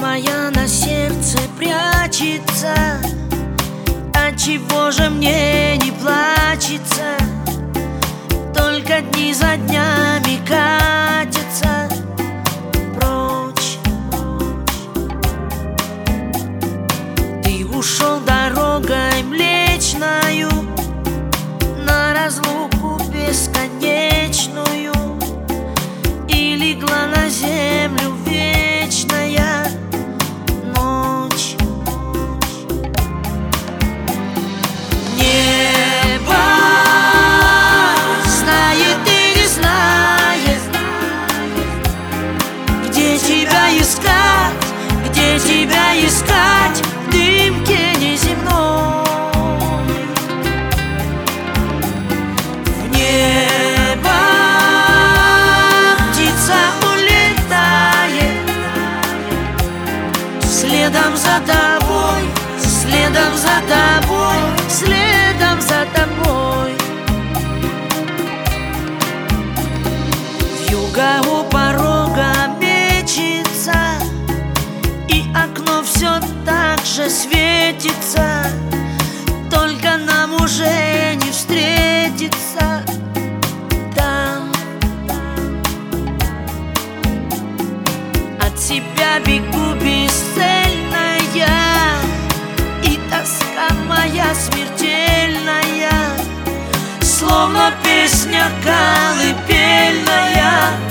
твоя на сердце прячется. Отчего же мне не плачется? Только дни за днями катятся прочь. Ты ушел дорогой млечною на разлуку бесконечную, и легла на землю вечная ночь. Небо знает и не знает, где тебя искать, где тебя искать в дымке неземной. В небо птица улетает следом за тобой, следом за тобой, следом за тобой. Вьюга у порога мечется, и окно все так же светится. Только нам уже не встретиться там. От тебя бегу бесцельная, и тоска моя смертельная, словно песня колыбельная.